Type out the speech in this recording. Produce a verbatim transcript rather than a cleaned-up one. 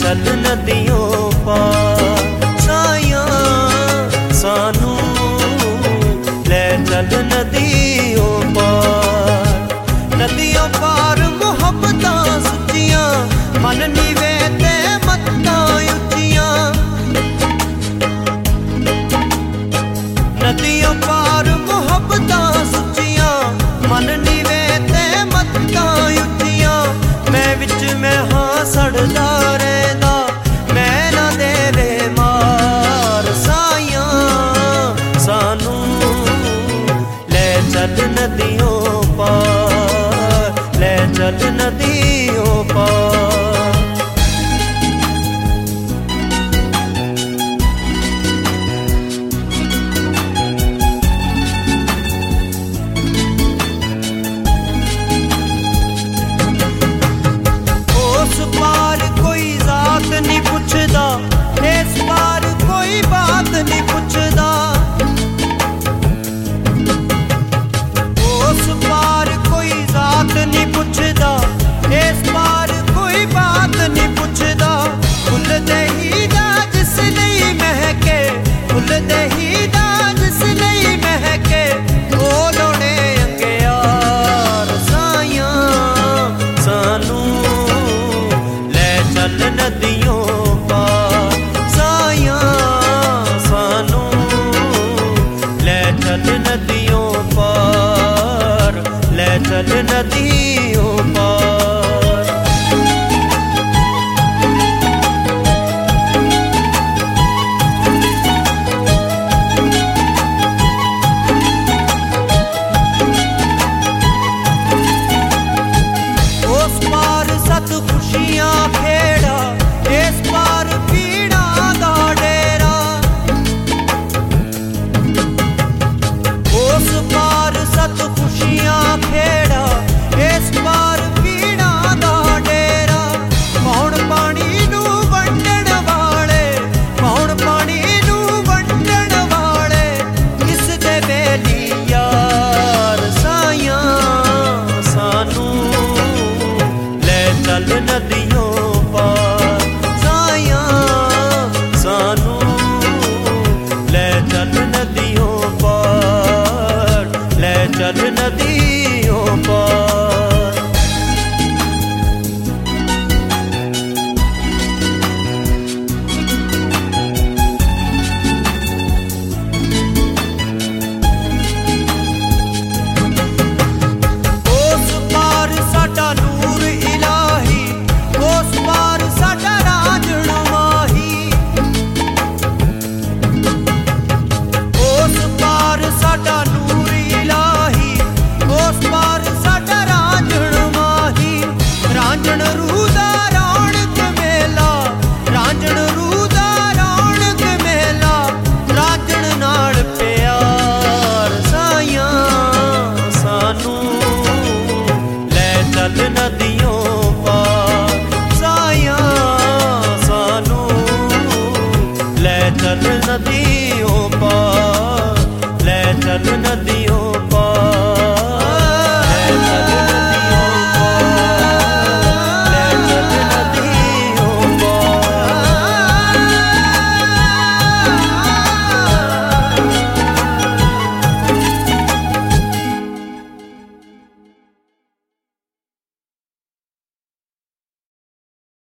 चल नदियों पार साया सानू ले चल नदियों पार। नदियों पार मुहब्बतां सच्चियां मन नीवे ते मत्तां उच्चियां। नदियों पार मुहब्बतां सच्चियां मन नीवे ते मत्तां उच्चियां। मैं विच मैं हाँ सड़दा रहिंदा मैं ना देवे मार साया सानू ले चल नदियों पार ले चल नदियों पार। नहीं पुछदा इस पार कोई बात नहीं पुछदा। उस पार कोई जात नहीं पुछदा इस पार कोई बात नहीं पुछदा। फुल दही दा जिस नहीं महके फुल दही दा जिस नहीं महके ओ लोने अंगियार साया सानू ले चल नदियों पार साया सानू ले चल नदियों पार ले चल नदियों पार। उस पार सत खुशियां खेड़ा इस पार पीड़ा दा डेरा। उस पार सत खुशियां खेड़ा इस पार पीड़ा दा डेरा। कौन पानी नू वंडण वाले कौन पानी नू वंडण वाले किस दे बेली यार साया सानू ले चल नदियों पार साया सानू ले चल नदियों पार ले चल नदियों पार। उस पार साडा नूर इलाही उस पार साडा राजन माही। उस पार साडा नूर इलाही उस पार साडा राजन माही। रांझण रूह दा रौनक मेला रांझण रूह दा रौनक मेला रांझण नाल प्यार साया सानू ले चल नदियों पार साया सानू ले चल नदी